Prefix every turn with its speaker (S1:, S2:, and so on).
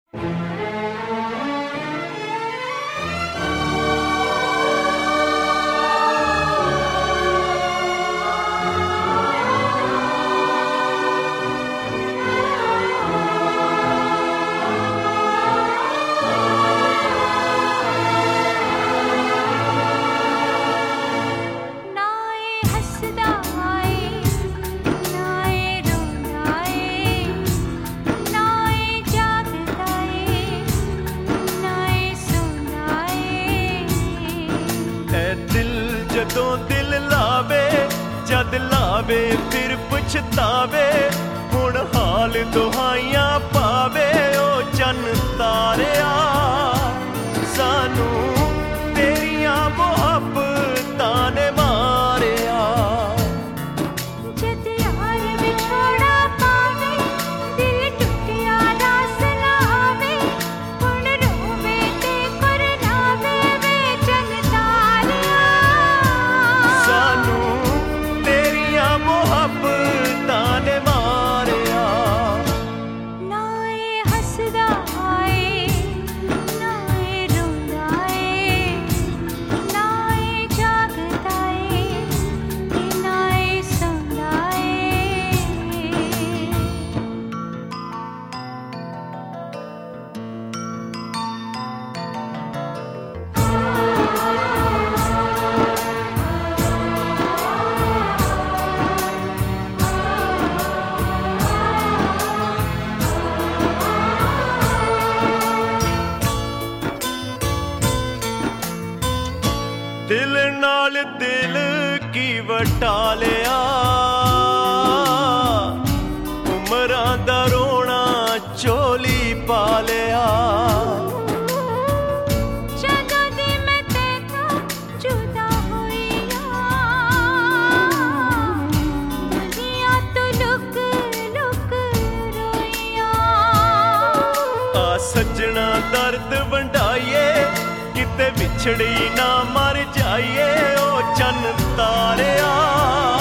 S1: जदों दिल लावे जद लावे फिर पछतावे हुण हाल दुहाइयां पावे ओ चन तारिया सानू तेरियां मुहब्बतां ने मारिया।
S2: जद यार विछोड़ा पावे दिल टुटिया रास ना आवे हुण रोवे ते करनावे वे चन तारिया
S1: सानू तेरियां मुहब्बतां ने मारिया।
S2: ना ए हसदा आए ना ए रोंदा ए ना ए जागदा ए ना ए सौंदा ए।
S1: दिल नाल दिल की वटा लिया उमरां दा रोना चोली पा लिया।
S2: जदों दी मैं तेतों जुदा होइया दुनिया तो लुक लुक रोइया।
S1: आ सजना दर्द वंडाइए किते विछड़ी ना मर जाइए ओ चन तारिया।